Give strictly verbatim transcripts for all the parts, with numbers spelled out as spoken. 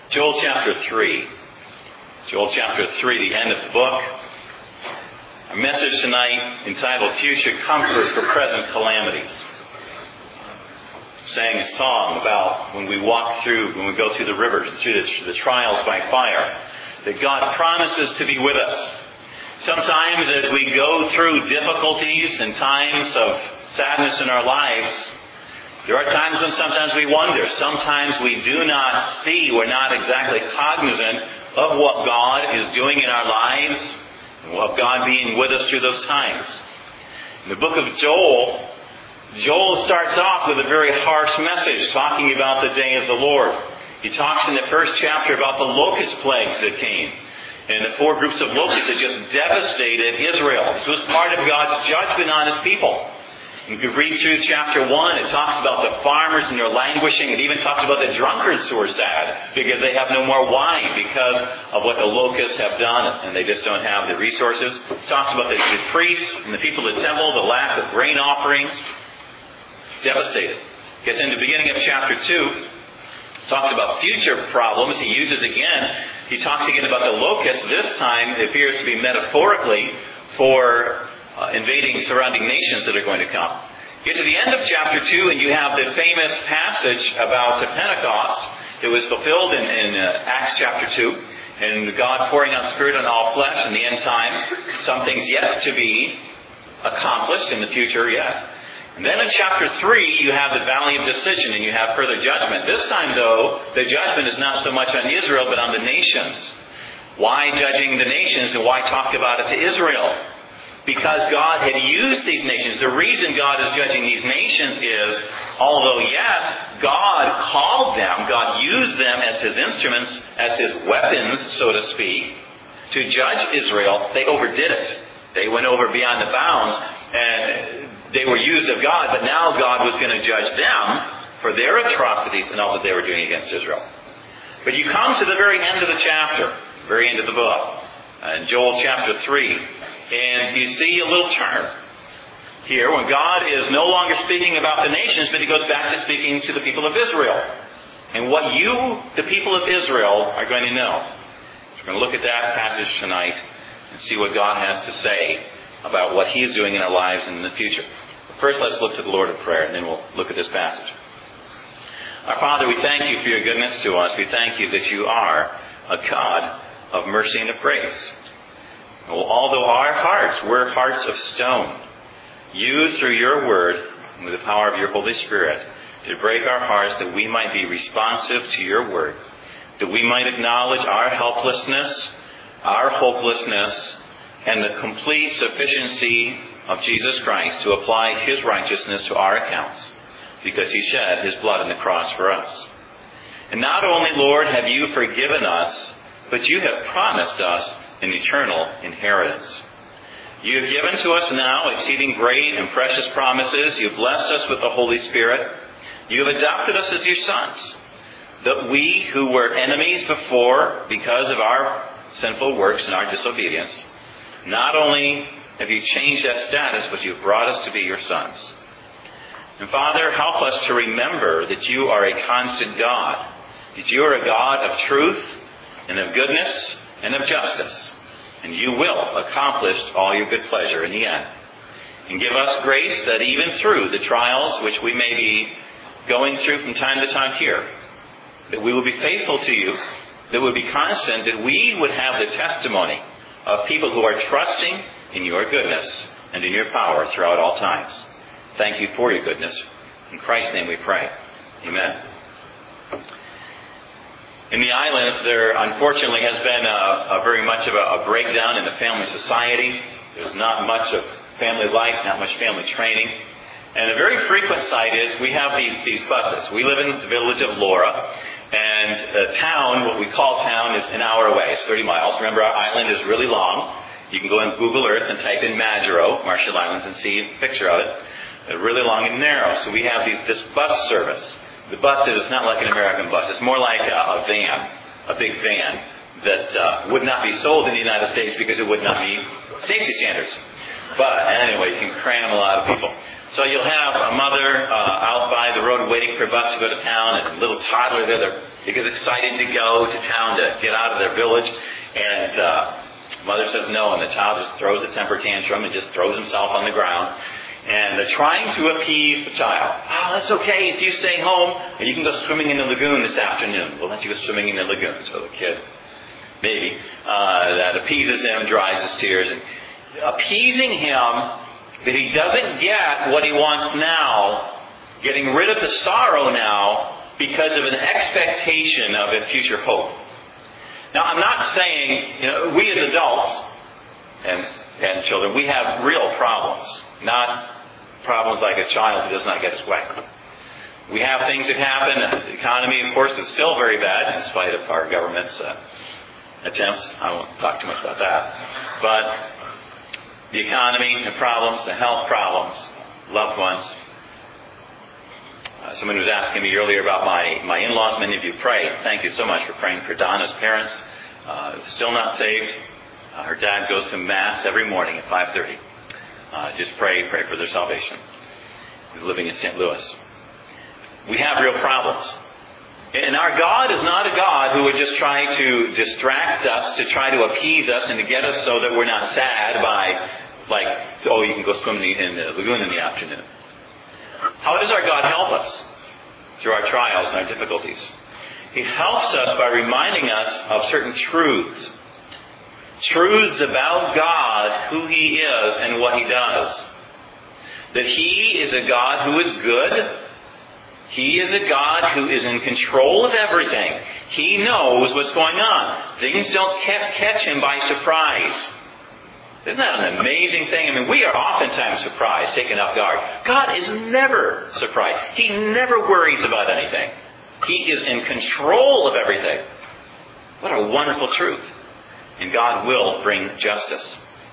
Joel chapter three. Joel chapter three, the end of the book. A message tonight entitled Future Comfort for Present Calamities. Sang a song about when we walk through, when we go through the rivers, through the, the trials by fire, that God promises to be with us. Sometimes as we go through difficulties and times of sadness in our lives, there are times when sometimes we wonder. Sometimes we do not see, we're not exactly cognizant of what God is doing in our lives, and of God being with us through those times. In the book of Joel, Joel starts off with a very harsh message, talking about the day of the Lord. He talks in the first chapter about the locust plagues that came, and the four groups of locusts that just devastated Israel. This was part of God's judgment on His people. You can read through chapter one. It talks about the farmers and their languishing. It even talks about the drunkards who are sad because they have no more wine because of what the locusts have done and they just don't have the resources. It talks about the, the priests and the people of the temple, the lack of grain offerings. Devastated. Gets into the beginning of chapter two. Talks about future problems. He uses again, he talks again about the locusts. This time it appears to be metaphorically for Uh, invading surrounding nations that are going to come. Get to the end of chapter two and you have the famous passage about the Pentecost. It was fulfilled in, in uh, Acts chapter two. And God pouring out Spirit on all flesh in the end times. Some things yet to be accomplished in the future yet. And then in chapter three you have the Valley of Decision and you have further judgment. This time though, the judgment is not so much on Israel but on the nations. Why judging the nations and why talk about it to Israel? Because God had used these nations. The reason God is judging these nations is, although yes, God called them, God used them as His instruments, as His weapons, so to speak, to judge Israel, they overdid it. They went over beyond the bounds, and they were used of God, but now God was going to judge them for their atrocities and all that they were doing against Israel. But you come to the very end of the chapter, very end of the book, in Joel chapter three, and you see a little turn here when God is no longer speaking about the nations, but He goes back to speaking to the people of Israel. And what you, the people of Israel, are going to know. We're going to look at that passage tonight and see what God has to say about what He is doing in our lives and in the future. But first, let's look to the Lord in prayer, and then we'll look at this passage. Our Father, we thank You for Your goodness to us. We thank You that You are a God of mercy and of grace. Although our hearts were hearts of stone, You, through Your word, and with the power of Your Holy Spirit, did break our hearts that we might be responsive to Your word, that we might acknowledge our helplessness, our hopelessness, and the complete sufficiency of Jesus Christ to apply His righteousness to our accounts, because He shed His blood on the cross for us. And not only, Lord, have You forgiven us, but You have promised us an eternal inheritance. You have given to us now exceeding great and precious promises. You have blessed us with the Holy Spirit. You have adopted us as Your sons, that we who were enemies before because of our sinful works and our disobedience, not only have You changed that status, but You have brought us to be Your sons. And Father, help us to remember that You are a constant God, that You are a God of truth and of goodness and of justice. And You will accomplish all Your good pleasure in the end. And give us grace that even through the trials which we may be going through from time to time here, that we will be faithful to You, that we will be constant, that we would have the testimony of people who are trusting in Your goodness and in Your power throughout all times. Thank You for Your goodness. In Christ's name we pray. Amen. In the islands, there unfortunately has been a, a very much of a, a breakdown in the family society. There's not much of family life, not much family training. And a very frequent sight is we have these, these buses. We live in the village of Laura, and the town, what we call town, is an hour away. It's thirty miles. Remember, our island is really long. You can go on Google Earth and type in Majuro, Marshall Islands, and see a picture of it. They're really long and narrow. So we have these, this bus service. The bus is not like an American bus. It's more like a, a van, a big van that uh, would not be sold in the United States because it would not meet safety standards. But anyway, you can cram a lot of people. So you'll have a mother uh, out by the road waiting for a bus to go to town, and a little toddler there. They get excited to go to town to get out of their village. And uh, mother says no, and the child just throws a temper tantrum and just throws himself on the ground. And they're trying to appease the child. Oh, that's okay if you stay home, and you can go swimming in the lagoon this afternoon. We'll let you go swimming in the lagoon. So the kid, maybe, uh, that appeases him, dries his tears, and appeasing him that he doesn't get what he wants now, getting rid of the sorrow now because of an expectation of a future hope. Now, I'm not saying, you know, we as adults and, and children, we have real problems, not problems like a child who does not get his way. We have things that happen. The economy, of course, is still very bad in spite of our government's uh, attempts. I won't talk too much about that. But the economy, the problems, the health problems, loved ones. Uh, someone was asking me earlier about my, my in-laws. Many of you pray. Thank you so much for praying for Donna's parents. Uh, still not saved. Uh, her dad goes to Mass every morning at five thirty. Uh, just pray, pray for their salvation. He's living in Saint Louis. We have real problems. And our God is not a God who would just try to distract us, to try to appease us, and to get us so that we're not sad by, like, oh, you can go swim in the, in the lagoon in the afternoon. How does our God help us through our trials and our difficulties? He helps us by reminding us of certain truths. Truths about God, who He is, and what He does. That He is a God who is good. He is a God who is in control of everything. He knows what's going on. Things don't catch Him by surprise. Isn't that an amazing thing? I mean, we are oftentimes surprised, taken off guard. God is never surprised. He never worries about anything. He is in control of everything. What a wonderful truth. And God will bring justice.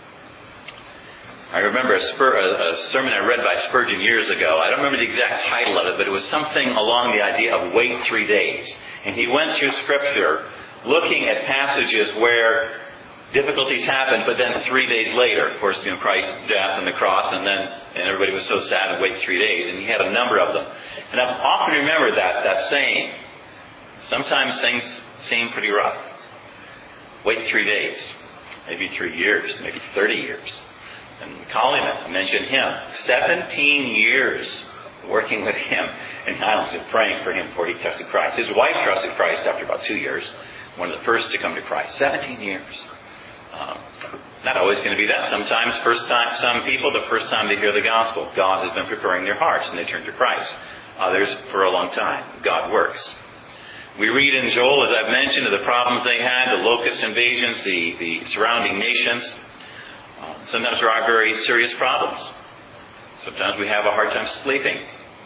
I remember a, Spur, a, a sermon I read by Spurgeon years ago. I don't remember the exact title of it, but it was something along the idea of wait three days. And he went through Scripture looking at passages where difficulties happened, but then three days later, of course, you know, Christ's death and the cross, and then and everybody was so sad and wait three days. And he had a number of them. And I've often remembered that, that saying. Sometimes things seem pretty rough. Wait three days, maybe three years, maybe thirty years. And Kaliman, I mentioned him. Seventeen years working with him in Highlands and praying for him before he trusted Christ. His wife trusted Christ after about two years. One of the first to come to Christ. Seventeen years. Um, not always going to be that. Sometimes first time, some people, the first time they hear the gospel, God has been preparing their hearts and they turn to Christ. Others for a long time. God works. We read in Joel, as I've mentioned, of the problems they had, the locust invasions, the, the surrounding nations. Uh, sometimes there are very serious problems. Sometimes we have a hard time sleeping,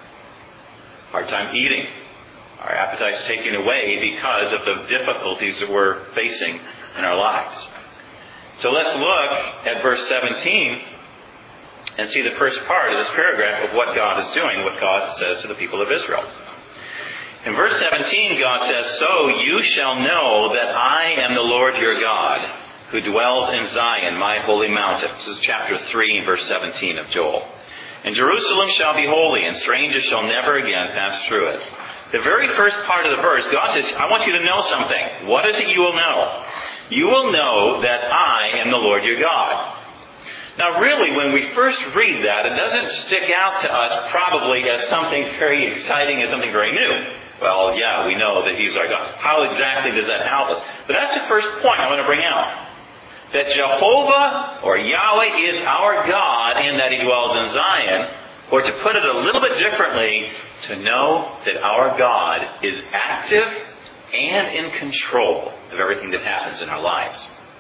hard time eating. Our appetite's taken away because of the difficulties that we're facing in our lives. So let's look at verse seventeen and see the first part of this paragraph of what God is doing, what God says to the people of Israel. In verse seventeen, God says, "So you shall know that I am the Lord your God, who dwells in Zion, my holy mountain." This is chapter three, verse seventeen of Joel. "And Jerusalem shall be holy, and strangers shall never again pass through it." The very first part of the verse, God says, I want you to know something. What is it you will know? You will know that I am the Lord your God. Now really, when we first read that, it doesn't stick out to us probably as something very exciting, as something very new. Well, yeah, we know that He's our God. How exactly does that help us? But that's the first point I want to bring out. That Jehovah, or Yahweh, is our God in that He dwells in Zion. Or to put it a little bit differently, to know that our God is active and in control of everything that happens in our lives.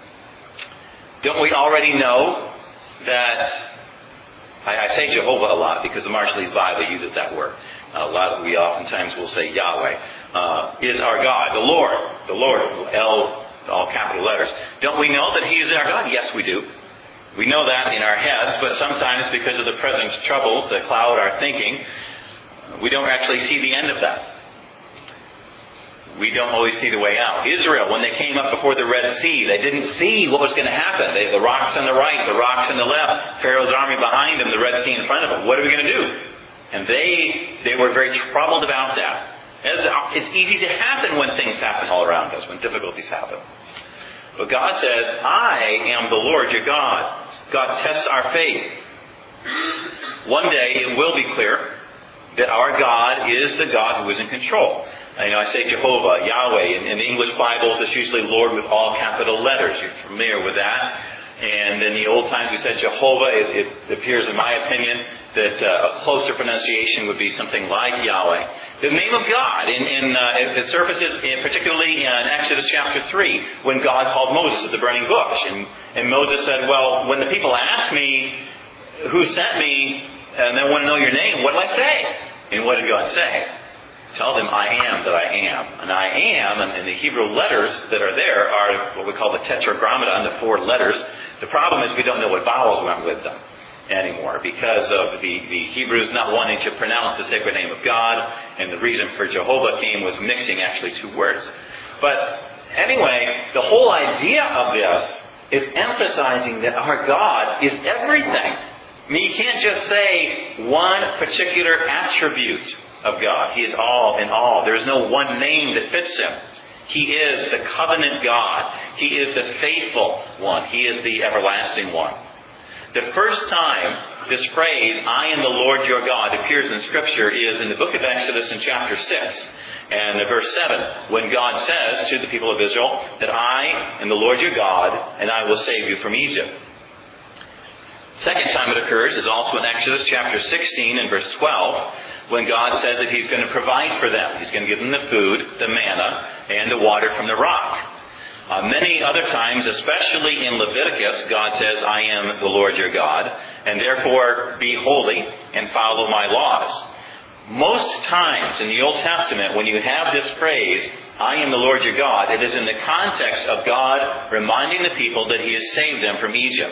Don't we already know that, I, I say Jehovah a lot because the Marshallese Bible uses that word. A lot, we oftentimes will say Yahweh, uh, is our God, the Lord, the Lord, L, all capital letters. Don't we know that He is our God? Yes, we do. We know that in our heads, but sometimes because of the present troubles that cloud our thinking, we don't actually see the end of that. we don't always see the way out. Israel, when they came up before the Red Sea, they didn't see what was going to happen. They, the rocks on the right, the rocks on the left, Pharaoh's army behind them, the Red Sea in front of them. What are we going to do? And they they were very troubled about that. As it's easy to happen when things happen all around us, when difficulties happen. But God says, I am the Lord your God. God tests our faith. One day it will be clear that our God is the God who is in control. You know, I say Jehovah, Yahweh. In, in the English Bibles, it's usually Lord with all capital letters. You're familiar with that. And in the old times, we said Jehovah. It, it appears, in my opinion, that uh, a closer pronunciation would be something like Yahweh. The name of God, in, in uh, it surfaces in, particularly in Exodus chapter three, when God called Moses at the burning bush. And, and Moses said, well, when the people ask me who sent me, and they want to know your name, what did I say? And what did God say? Tell them, I am that I am. And I am, and the Hebrew letters that are there are what we call the tetragrammaton, the four letters. The problem is we don't know what vowels went with them anymore because of the, the Hebrews not wanting to pronounce the sacred name of God. And the reason for Jehovah came was mixing actually two words. But anyway, the whole idea of this is emphasizing that our God is everything. I mean, you can't just say one particular attribute of God. He is all in all. There is no one name that fits Him. He is the covenant God. He is the faithful one. He is the everlasting one. The first time this phrase, I am the Lord your God, appears in Scripture is in the book of Exodus in chapter six. And verse seven, when God says to the people of Israel that I am the Lord your God and I will save you from Egypt. Second time it occurs is also in Exodus chapter sixteen and verse twelve, when God says that He's going to provide for them. He's going to give them the food, the manna, and the water from the rock. Uh, many other times, especially in Leviticus, God says, I am the Lord your God, and therefore be holy and follow my laws. Most times in the Old Testament, when you have this phrase, I am the Lord your God, it is in the context of God reminding the people that He has saved them from Egypt.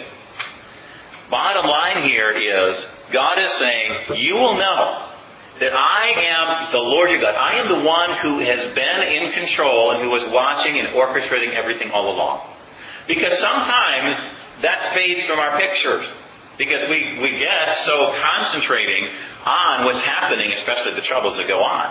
Bottom line here is, God is saying, you will know that I am the Lord your God. I am the one who has been in control and who was watching and orchestrating everything all along. Because sometimes that fades from our pictures. Because we, we get so concentrating on what's happening, especially the troubles that go on.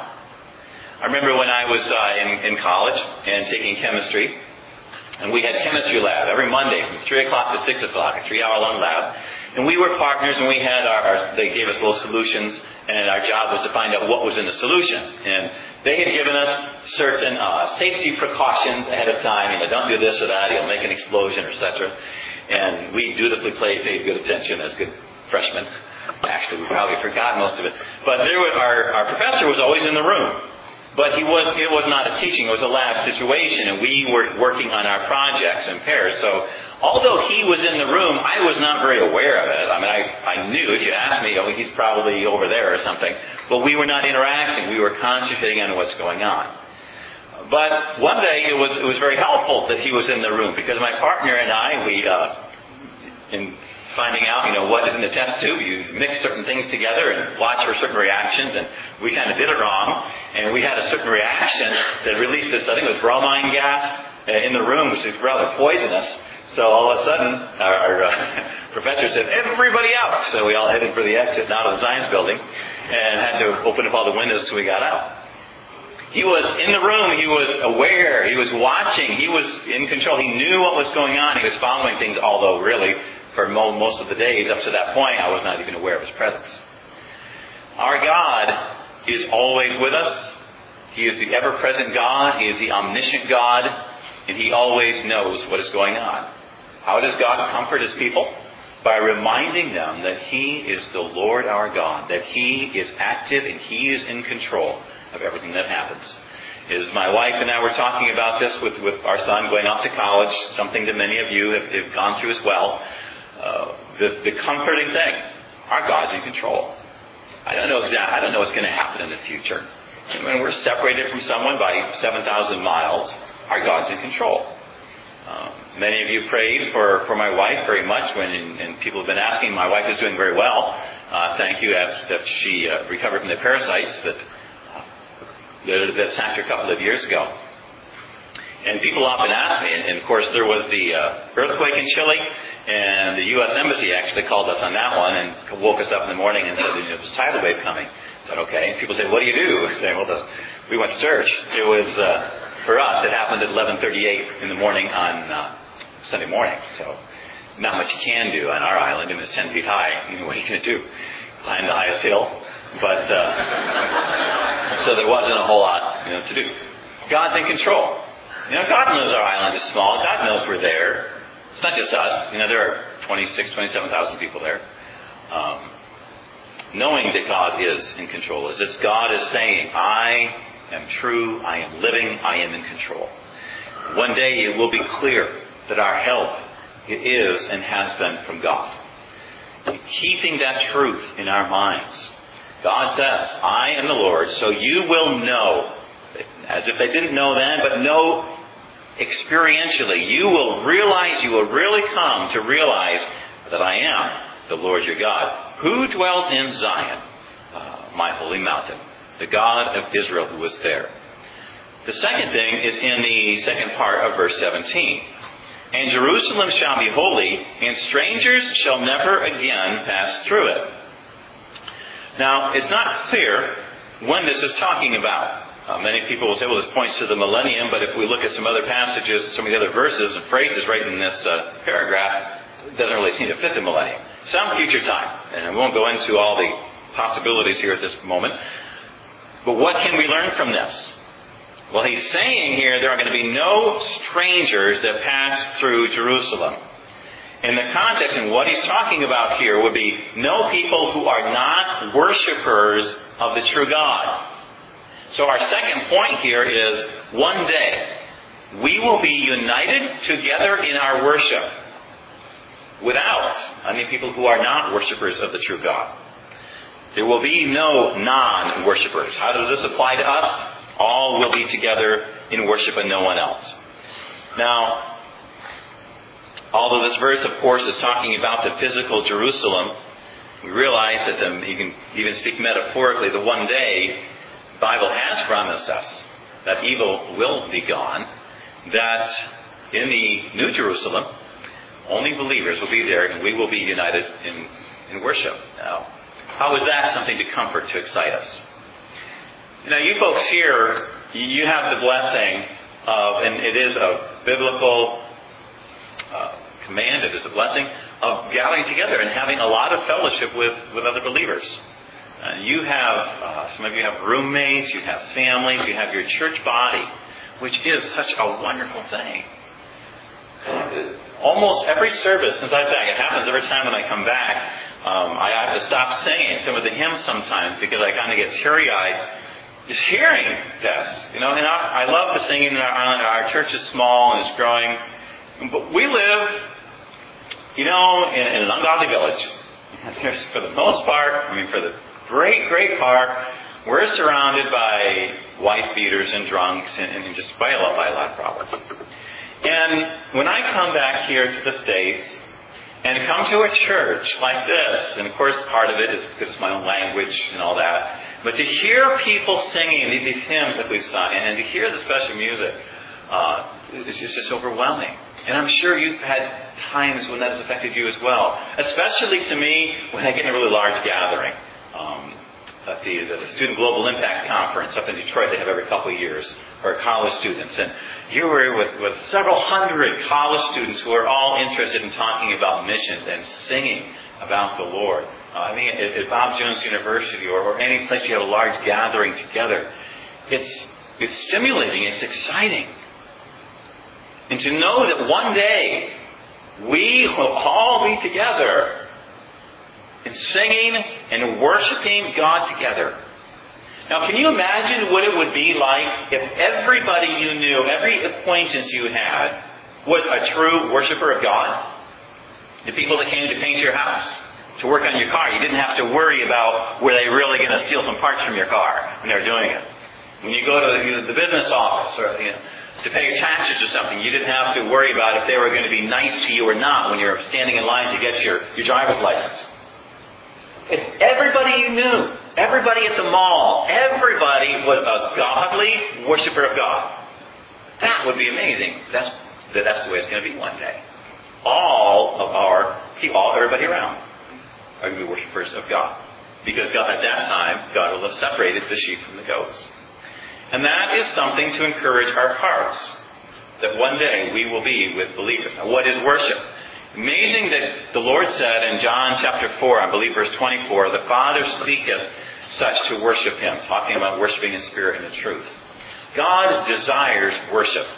I remember when I was uh, in, in college and taking chemistry, and we had chemistry lab every Monday from three o'clock to six o'clock, a three-hour-long lab. And we were partners, and we had our, our, they gave us little solutions, and our job was to find out what was in the solution. And they had given us certain uh, safety precautions ahead of time. You know, don't do this or that, you'll make an explosion, et cetera. And we dutifully played, paid good attention as good freshmen. Actually, we probably forgot most of it. But there was, our, our professor was always in the room. But he was, it was not a teaching, it was a lab situation, and we were working on our projects in pairs. So, although he was in the room, I was not very aware of it. I mean, I, I knew, if you asked me, oh, he's probably over there or something. But we were not interacting, we were concentrating on what's going on. But one day, it was, it was very helpful that he was in the room, because my partner and I, we, uh, in finding out, you know, what is in the test tube, you mix certain things together and watch for certain reactions, and we kind of did it wrong, and we had a certain reaction that released this, I think it was bromine gas in the room, which is rather poisonous. So all of a sudden, our, our uh, professor said, everybody out! So we all headed for the exit out of the science building, and had to open up all the windows so we got out. He was in the room, he was aware, he was watching, he was in control, he knew what was going on, he was following things, although really, for most of the days up to that point, I was not even aware of His presence. Our God is always with us. He is the ever-present God. He is the omniscient God. And He always knows what is going on. How does God comfort His people? By reminding them that He is the Lord our God, that He is active and He is in control of everything that happens. As my wife and I were talking about this with, with our son going off to college, something that many of you have, have gone through as well, uh, the, the comforting thing, our God's in control. I don't know exactly, I don't know what's going to happen in the future. And when we're separated from someone by seven thousand miles, our God's in control. Um, many of you prayed for, for my wife very much, when and, and people have been asking. My wife is doing very well. Uh, thank you that she uh, recovered from the parasites that that, that attacked her a couple of years ago. And people often ask me, and, and of course there was the uh, earthquake in Chile, and the U S Embassy actually called us on that one and woke us up in the morning and said, you know, there's a tidal wave coming. I said, okay. And people say, what do you do? I say, well, the, we went to church. It was, uh, for us, it happened at eleven thirty-eight in the morning on uh, Sunday morning. So not much you can do on our island, and it's ten feet high. You know, what are you going to do? Climb the highest hill? But, uh, so there wasn't a whole lot, you know, to do. God's in control. You know, God knows our island is small. God knows we're there. It's not just us. You know, there are twenty-six, twenty-seven thousand people there. Um, knowing that God is in control is this. God is saying, I am true, I am living, I am in control. One day it will be clear that our help is and has been from God. Keeping that truth in our minds. God says, I am the Lord, so you will know, as if they didn't know then, but know experientially. You will realize, you will really come to realize that I am the Lord your God, who dwells in Zion, uh, my holy mountain, the God of Israel who was there. The second thing is in the second part of verse seventeen. And Jerusalem shall be holy, and strangers shall never again pass through it. Now, it's not clear when this is talking about. Uh, many people will say, well, this points to the millennium, but if we look at some other passages, some of the other verses and phrases right in this uh, paragraph, it doesn't really seem to fit the millennium. Some future time. And I won't go into all the possibilities here at this moment. But what can we learn from this? Well, he's saying here there are going to be no strangers that pass through Jerusalem. In the context, and what he's talking about here would be no people who are not worshipers of the true God. So our second point here is one day we will be united together in our worship without any people who are not worshipers of the true God. There will be no non-worshipers. How does this apply to us? All will be together in worship and no one else. Now, although this verse, of course, is talking about the physical Jerusalem, we realize that um, you can even speak metaphorically, the one day the Bible has promised us that evil will be gone, that in the New Jerusalem, only believers will be there and we will be united in, in worship. Now, how is that something to comfort, to excite us? You know, you folks here, you have the blessing of, and it is a biblical uh, command, it is a blessing of gathering together and having a lot of fellowship with, with other believers. Uh, you have, uh, some of you have roommates, you have families, you have your church body, which is such a wonderful thing. Almost every service since I've been back, it happens every time when I come back, um, I have to stop singing some of the hymns sometimes because I kind of get teary-eyed just hearing this. You know, and I, I love the singing in our island. Our church is small and it's growing. But we live, you know, in, in an ungodly village. There's, for the most part, I mean, for the great, great part, we're surrounded by wife beaters and drunks and, and just by a lot, by a lot of problems. And when I come back here to the States and come to a church like this, and of course part of it is because it's my own language and all that, but to hear people singing these hymns that we've sung and to hear the special music, uh, it's just, just overwhelming. And I'm sure you've had times when that has affected you as well. Especially to me when I get in a really large gathering. Um, at the, the Student Global Impact Conference up in Detroit they have every couple of years for college students. And you were with, with several hundred college students who are all interested in talking about missions and singing about the Lord. Uh, I mean, at, at Bob Jones University or, or any place you have a large gathering together, it's it's stimulating, it's exciting. And to know that one day we will all be together in singing and worshiping God together. Now, can you imagine what it would be like if everybody you knew, every acquaintance you had, was a true worshiper of God? The people that came to paint your house, to work on your car, you didn't have to worry about were they really going to steal some parts from your car when they were doing it. When you go to the, the business office or you know, to pay your taxes or something, you didn't have to worry about if they were going to be nice to you or not when you're standing in line to get your, your driver's license. If everybody you knew Everybody at the mall, everybody was a godly worshiper of God. That would be amazing. That's, that's the way it's going to be one day. All of our people, all, everybody around are going to be worshipers of God. Because God, at that time, God will have separated the sheep from the goats. And that is something to encourage our hearts. That one day we will be with believers. Now, what is worship? Amazing that the Lord said in John chapter four, I believe verse twenty-four, the Father seeketh such to worship Him. Talking about worshiping in spirit and in truth. God desires worship.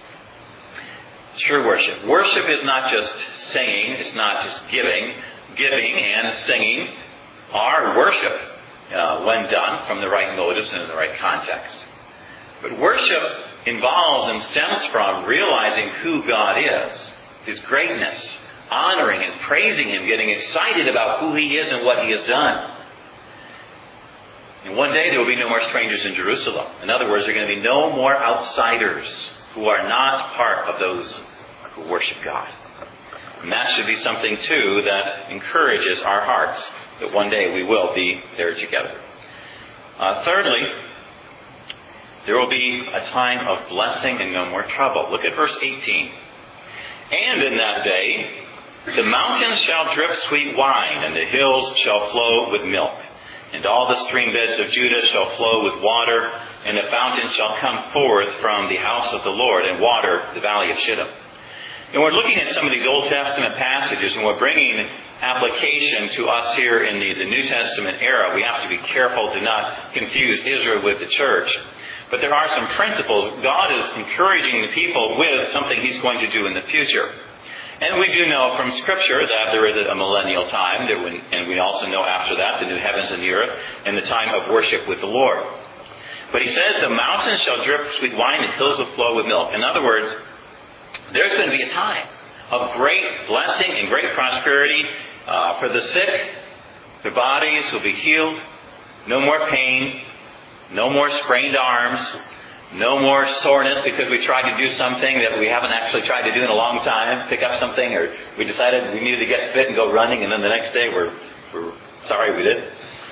True worship. Worship is not just singing. It's not just giving. Giving and singing are worship uh, when done from the right motives and in the right context. But worship involves and stems from realizing who God is, His greatness, honoring and praising Him, getting excited about who He is and what He has done. And one day there will be no more strangers in Jerusalem. In other words, there are going to be no more outsiders who are not part of those who worship God. And that should be something, too, that encourages our hearts, that one day we will be there together. Uh, thirdly, there will be a time of blessing and no more trouble. Look at verse eighteen. And in that day, the mountains shall drip sweet wine, and the hills shall flow with milk. And all the stream beds of Judah shall flow with water, and a fountain shall come forth from the house of the Lord, and water the valley of Shittim. And we're looking at some of these Old Testament passages, and we're bringing application to us here in the, the New Testament era. We have to be careful to not confuse Israel with the church. But there are some principles. God is encouraging the people with something He's going to do in the future. And we do know from Scripture that there is a millennial time, that when, and we also know after that the new heavens and the earth, and the time of worship with the Lord. But He says, the mountains shall drip sweet wine, and hills will flow with milk. In other words, there's going to be a time of great blessing and great prosperity uh, for the sick. Their bodies will be healed. No more pain. No more sprained arms. No more soreness because we tried to do something that we haven't actually tried to do in a long time. Pick up something, or we decided we needed to get fit and go running, and then the next day we're, we're sorry we did.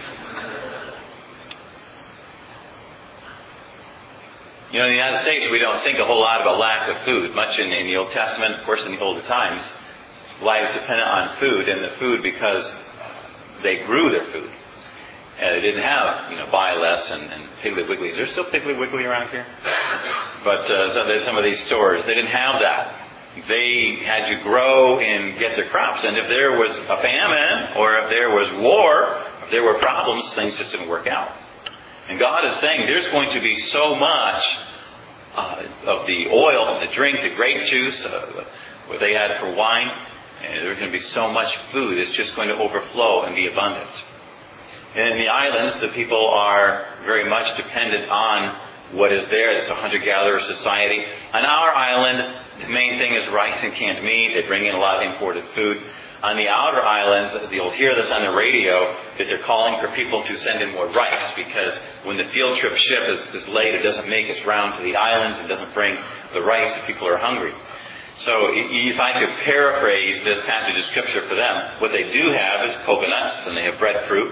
You know, in the United States, we don't think a whole lot about lack of food. Much in, in the Old Testament, of course, in the older times, lives dependent on food, and the food because they grew their food. And they didn't have, you know, buy less and, and Piggly Wiggly. Is there still Piggly Wiggly around here? But uh, so there's some of these stores, they didn't have that. They had to grow and get their crops. And if there was a famine, or if there was war, if there were problems, things just didn't work out. And God is saying there's going to be so much uh, of the oil, the drink, the grape juice, uh, what they had for wine, and there's going to be so much food. It's just going to overflow and be abundant. And in the islands, the people are very much dependent on what is there. It's a hunter-gatherer society. On our island, the main thing is rice and canned meat. They bring in a lot of imported food. On the outer islands, you'll hear this on the radio, that they're calling for people to send in more rice, because when the field trip ship is, is late, it doesn't make its round to the islands. It doesn't bring the rice if people are hungry. So if I could paraphrase this passage of Scripture for them, what they do have is coconuts, and they have breadfruit,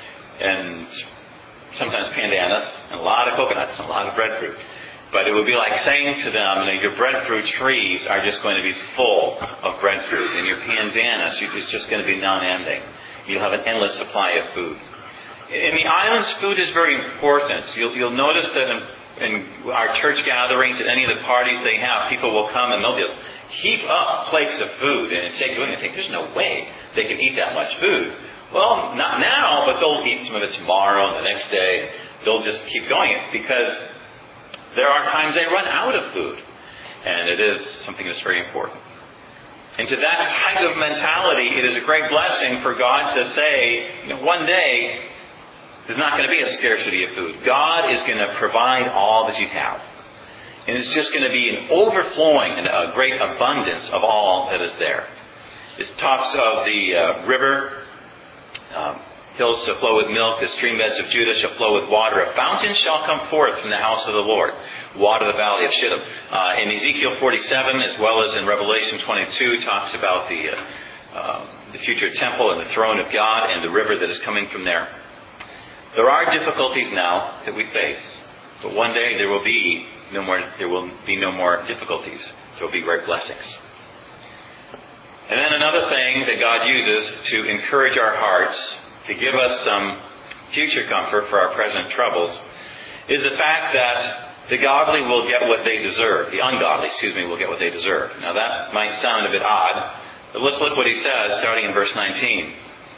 and sometimes pandanus, and a lot of coconuts, and a lot of breadfruit. But it would be like saying to them, you know, your breadfruit trees are just going to be full of breadfruit, and your pandanus is just going to be non-ending. You'll have an endless supply of food. In the islands, food is very important. You'll, you'll notice that in, in our church gatherings, at any of the parties they have, people will come and they'll just heap up plates of food and take food, and think, there's no way they can eat that much food. Well, not now, but they'll eat some of it tomorrow and the next day. They'll just keep going because there are times they run out of food. And it is something that's very important. And to that type of mentality, it is a great blessing for God to say, you know, one day, there's not going to be a scarcity of food. God is going to provide all that you have. And it's just going to be an overflowing and a great abundance of all that is there. It talks of the uh, river, um, hills shall flow with milk, the stream beds of Judah shall flow with water. A fountain shall come forth from the house of the Lord, water the valley of Shittim. Uh, in Ezekiel forty-seven, as well as in Revelation twenty-two, talks about the, uh, uh, the future temple and the throne of God and the river that is coming from there. There are difficulties now that we face, but one day there will be no more. There will be no more difficulties. There will be great blessings. And then another thing that God uses to encourage our hearts, to give us some future comfort for our present troubles, is the fact that the godly will get what they deserve. The ungodly, excuse me, will get what they deserve. Now that might sound a bit odd, but let's look what he says, starting in verse nineteen.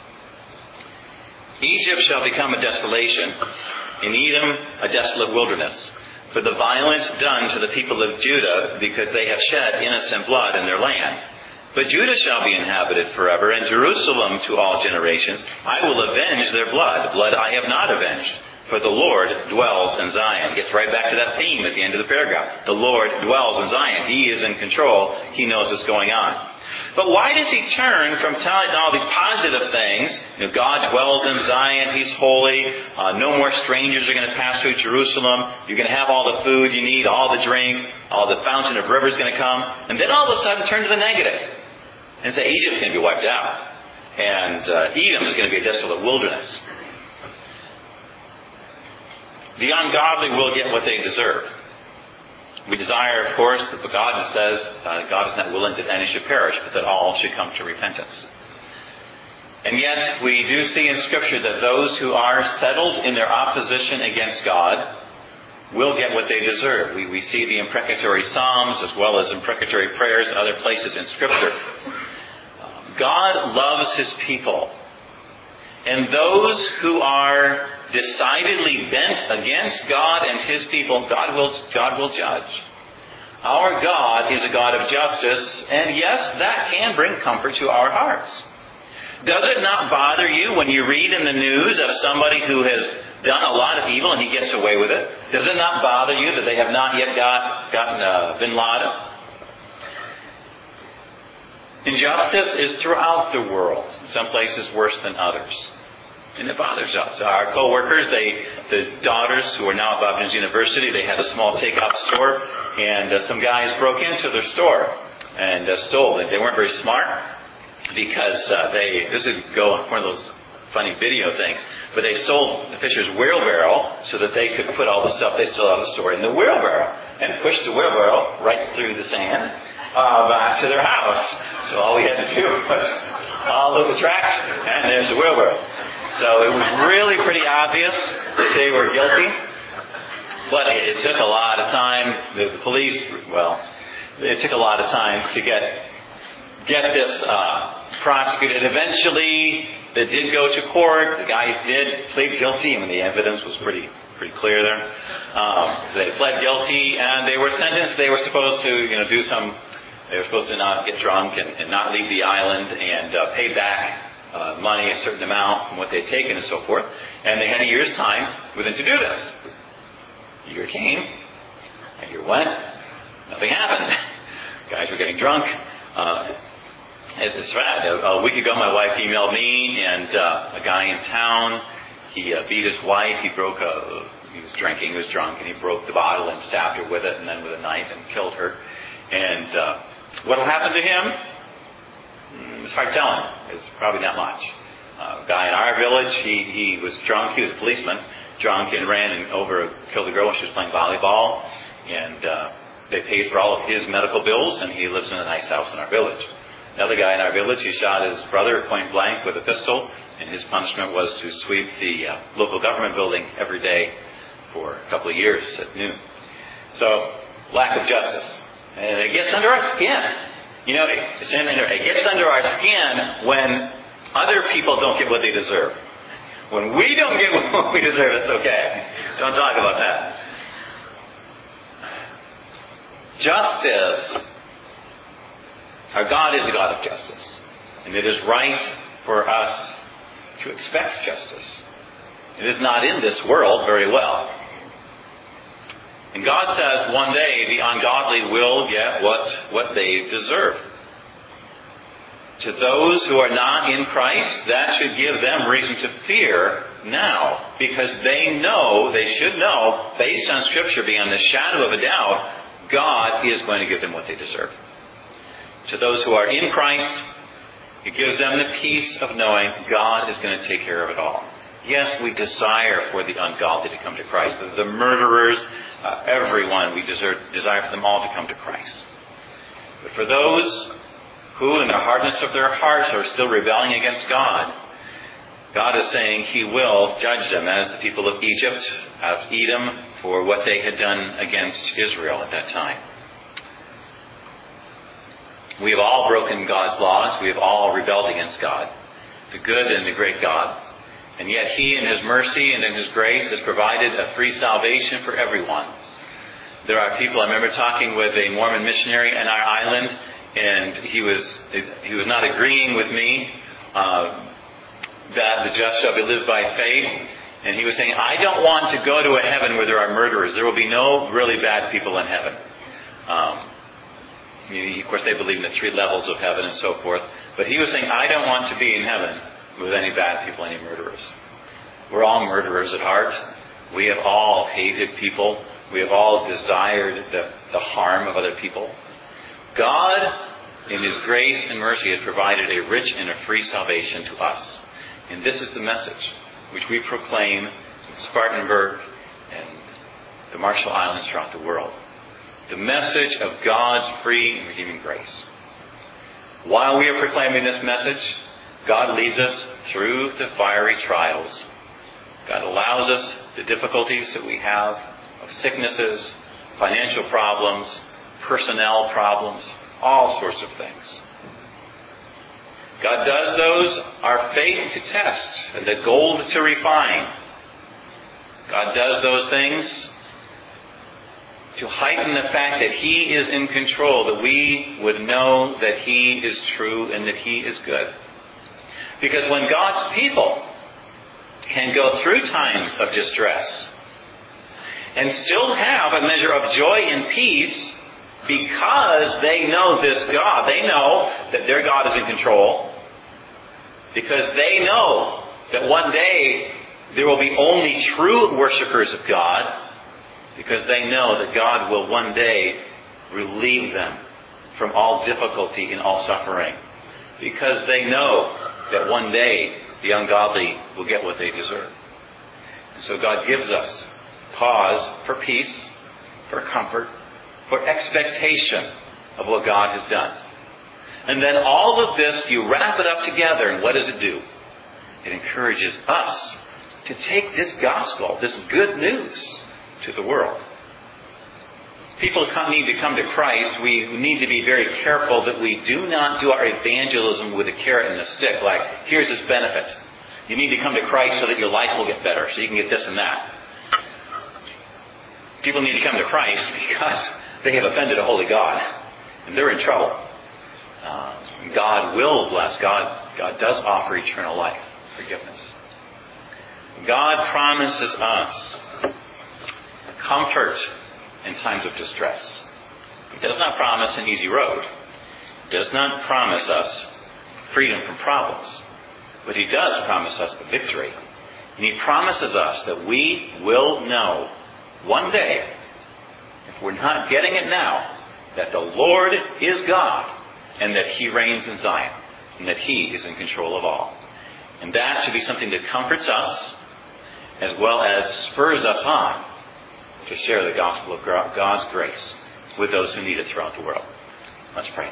Egypt shall become a desolation, and Edom a desolate wilderness, for the violence done to the people of Judah, because they have shed innocent blood in their land. But Judah shall be inhabited forever, and Jerusalem to all generations. I will avenge their blood, blood I have not avenged. For the Lord dwells in Zion. Gets right back to that theme at the end of the paragraph. The Lord dwells in Zion. He is in control. He knows what's going on. But why does he turn from telling all these positive things? You know, God dwells in Zion. He's holy. Uh, no more strangers are going to pass through Jerusalem. You're going to have all the food you need, all the drink, all the fountain of rivers going to come. And then all of a sudden turn to the negative and say Egypt's going to be wiped out. And uh, Edom is going to be a desolate wilderness. The ungodly will get what they deserve. We desire, of course, that God says uh, God is not willing that any should perish, but that all should come to repentance. And yet, we do see in Scripture that those who are settled in their opposition against God will get what they deserve. We, we see the imprecatory Psalms as well as imprecatory prayers and other places in Scripture. God loves His people. And those who are decidedly bent against God and His people, God will, God will judge. Our God is a God of justice, and yes, that can bring comfort to our hearts. Does it not bother you when you read in the news of somebody who has done a lot of evil and he gets away with it? Does it not bother you that they have not yet got, gotten uh, Bin Laden? Injustice is throughout the world, some places worse than others. And it bothers us. Our co-workers, they, the daughters who are now at Bob Jones University, they had a small takeout store, and uh, some guys broke into their store and uh, stole it. They weren't very smart because uh, they, this would go on one of those funny video things, but they stole the Fisher's wheelbarrow so that they could put all the stuff they stole out of the store in the wheelbarrow and push the wheelbarrow right through the sand uh, back to their house. So all we had to do was follow the tracks, and there's the wheelbarrow. So it was really pretty obvious that they were guilty. But it took a lot of time. The, the police, well, it took a lot of time to get get this uh, prosecuted. Eventually, they did go to court. The guys did plead guilty. I mean, the evidence was pretty pretty clear there. Um, they pled guilty, and they were sentenced. They were supposed to, you know, do some. They were supposed to not get drunk and, and not leave the island and uh, pay back Uh, money, a certain amount from what they'd taken and so forth. And they had a year's time with them to do this. A year came, a year went, nothing happened. Guys were getting drunk. Uh, it's sad. A, a week ago, my wife emailed me, and uh, a guy in town, he uh, beat his wife. He broke a, he was drinking, he was drunk, and he broke the bottle and stabbed her with it, and then with a knife and killed her. And uh, what will happen to him? It's hard telling. It's probably not much. Uh, a guy in our village, he, he was drunk. He was a policeman, drunk, and ran and over killed a girl when she was playing volleyball. And uh, they paid for all of his medical bills, and he lives in a nice house in our village. Another guy in our village, he shot his brother point blank with a pistol, and his punishment was to sweep the uh, local government building every day for a couple of years at noon. So, lack of justice. And it gets under our skin. You know, it gets under our skin when other people don't get what they deserve. When we don't get what we deserve, it's okay. Don't talk about that. Justice. Our God is a God of justice. And it is right for us to expect justice. It is not in this world very well. And God says one day the ungodly will get what, what they deserve. To those who are not in Christ, that should give them reason to fear now, because they know, they should know, based on Scripture, beyond the shadow of a doubt, God is going to give them what they deserve. To those who are in Christ, it gives them the peace of knowing God is going to take care of it all. Yes, we desire for the ungodly to come to Christ. The, the murderers, uh, everyone, we desire, desire for them all to come to Christ. But for those who, in the hardness of their hearts, are still rebelling against God, God is saying He will judge them as the people of Egypt, of Edom, for what they had done against Israel at that time. We have all broken God's laws. We have all rebelled against God, the good and the great God. And yet He, in His mercy and in His grace, has provided a free salvation for everyone. There are people, I remember talking with a Mormon missionary in our island, and he was he was not agreeing with me uh, that the just shall be lived by faith. And he was saying, I don't want to go to a heaven where there are murderers. There will be no really bad people in heaven. Um, of course, they believe in the three levels of heaven and so forth. But he was saying, I don't want to be in heaven with any bad people, any murderers. We're all murderers at heart. We have all hated people. We have all desired the, the harm of other people. God, in His grace and mercy, has provided a rich and a free salvation to us. And this is the message which we proclaim in Spartanburg and the Marshall Islands throughout the world. The message of God's free and redeeming grace. While we are proclaiming this message, God leads us through the fiery trials. God allows us the difficulties that we have of sicknesses, financial problems, personnel problems, all sorts of things. God does those, our faith to test and the gold to refine. God does those things to heighten the fact that He is in control, that we would know that He is true and that He is good. Because when God's people can go through times of distress and still have a measure of joy and peace because they know this God, they know that their God is in control, because they know that one day there will be only true worshipers of God, because they know that God will one day relieve them from all difficulty and all suffering, because they know that one day the ungodly will get what they deserve. And so God gives us cause for peace, for comfort, for expectation of what God has done. And then all of this, you wrap it up together, and what does it do? It encourages us to take this gospel, this good news, to the world. People need to come to Christ. We need to be very careful that we do not do our evangelism with a carrot and a stick, like, here's this benefit. You need to come to Christ so that your life will get better, so you can get this and that. People need to come to Christ because they have offended a holy God, and they're in trouble. Uh, God will bless. God, God does offer eternal life, forgiveness. God promises us comfort in times of distress. He does not promise an easy road. He does not promise us freedom from problems. But He does promise us victory. And He promises us that we will know one day, if we're not getting it now, that the Lord is God and that He reigns in Zion and that He is in control of all. And that should be something that comforts us as well as spurs us on to share the gospel of God's grace with those who need it throughout the world. Let's pray.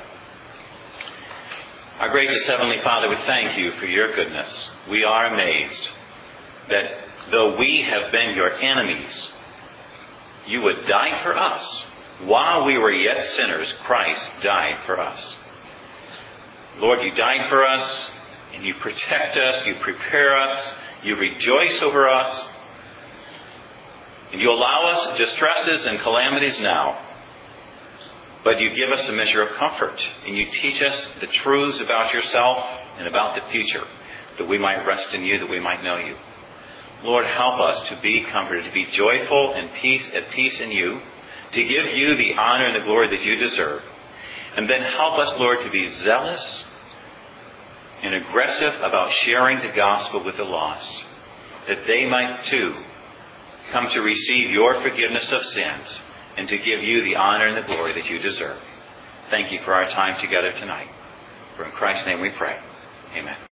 Our gracious Heavenly Father, we thank You for Your goodness. We are amazed that though we have been Your enemies, You would die for us. While we were yet sinners, Christ died for us. Lord, You died for us, and You protect us, You prepare us, You rejoice over us, and You allow us distresses and calamities now. But You give us a measure of comfort, and You teach us the truths about Yourself and about the future, that we might rest in You, that we might know You. Lord, help us to be comforted, to be joyful and peace at peace in You, to give You the honor and the glory that You deserve. And then help us, Lord, to be zealous and aggressive about sharing the gospel with the lost, that they might too come to receive Your forgiveness of sins and to give You the honor and the glory that You deserve. Thank You for our time together tonight. For in Christ's name we pray. Amen.